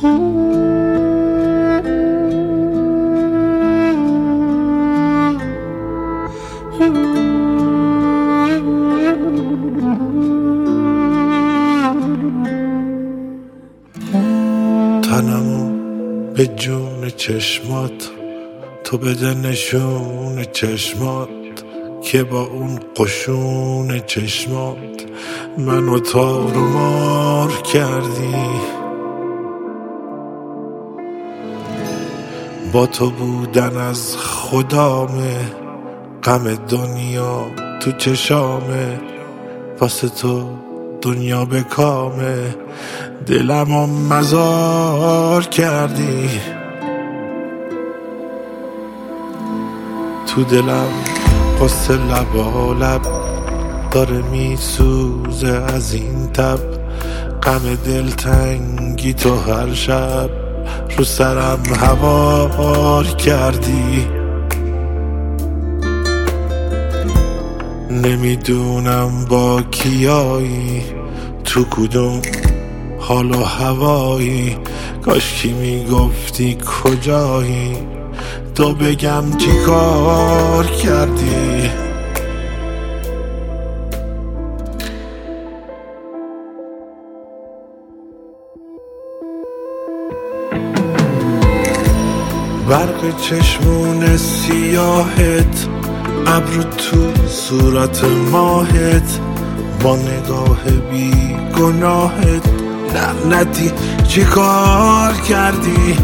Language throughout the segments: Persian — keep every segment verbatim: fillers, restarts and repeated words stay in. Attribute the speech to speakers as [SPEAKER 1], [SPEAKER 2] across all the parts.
[SPEAKER 1] تنمو به جون چشمات تو بده نشون چشمات که با اون قشون چشمات منو تار و مار کردی. با تو بودن از خدامه، غم دنیا تو چشامه، واسه تو دنیا به کامه، دلمو مزار کردی. تو دلم قصه لبا لب داره میسوزه از این تب، غم دلتنگی تو هر شب رو سرم هوار کردی. نمیدونم با کیایی، تو کدوم حال و هوایی، کاشکی میگفتی کجایی تو بگم چی کار کردی. برق چشمون سیاهت، ابرو تو صورت ماهت، با نگاه بی گناهت لعنتی چی کار کردی.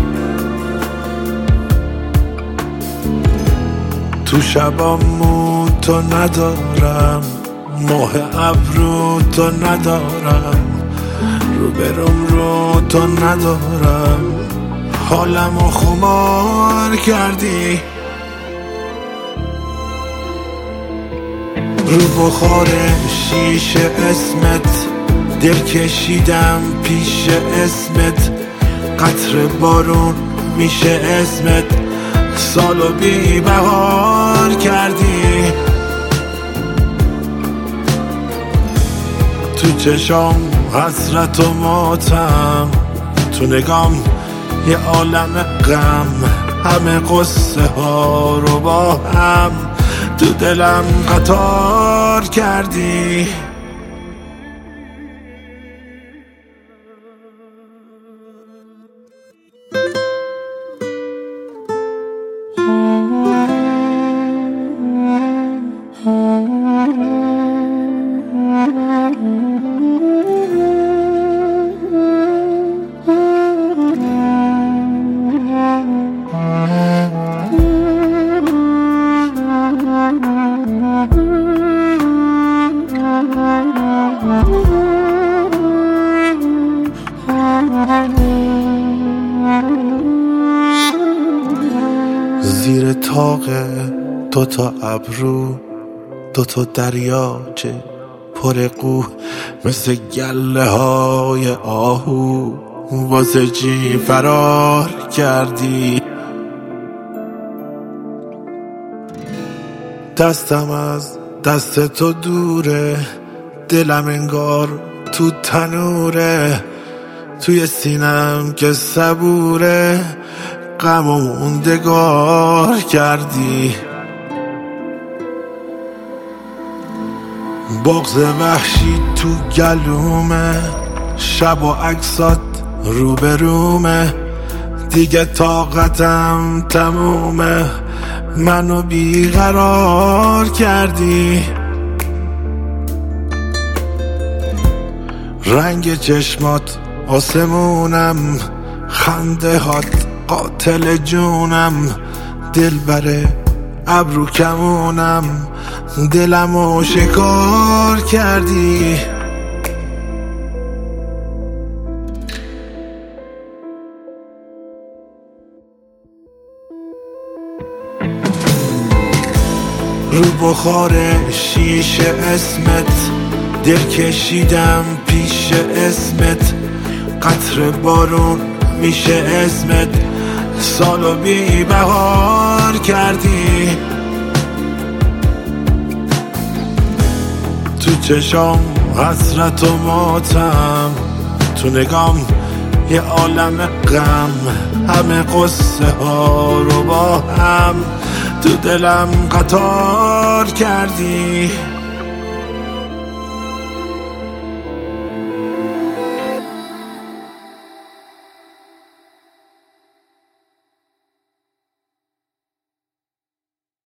[SPEAKER 1] تو شبامو تو ندارم، ماه ابرو تو ندارم، رو برم رو تو ندارم، حالمو خمار کردی. رو بخار شیشه اسمت دل کشیدم پیش اسمت، قطر بارون میشه اسمت، سالو بی بهار کردی. تو چشام حسرت و ماتم، تو نگام یه عالم غم، همه قصه ها رو با هم تو دلم قطار کردی. زیر طاق دوتا ابرو دوتا دریاچه پر قو، مثل گله های آهو واسه چی فرار کردی. دستم از دست تو دوره، دلم انگار تو تنوره، توی سینم که صبوره، غم و موندگار کردی. بغض وحشی تو گلومه، شب و عکسات روبرومه، دیگه طاقتم تمومه، منو بیقرار کردی. رنگ چشمات آسمونم، خنده هات قاتل جونم، دل بره ابرو کمونم، دلمو شکار کردی. رو بخار شیشه اسمت دل کشیدم پیش اسمت، قطر بارون میشه اسمت، سالو بی بهار کردی. تو چشام حسرت و ماتم، تو نگام یه عالم غم، همه قصه ها رو با هم تو دلم قطار کردی.